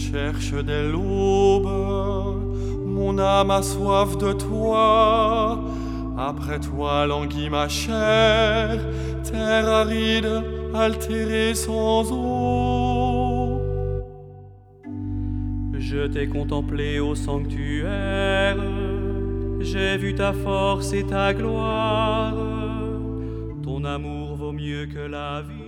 cherche dès l'aube, mon âme a soif de toi. Après toi languit ma chair, terre aride, altérée sans eau. Je t'ai contemplé au sanctuaire, j'ai vu ta force et ta gloire. Ton amour vaut mieux que la vie.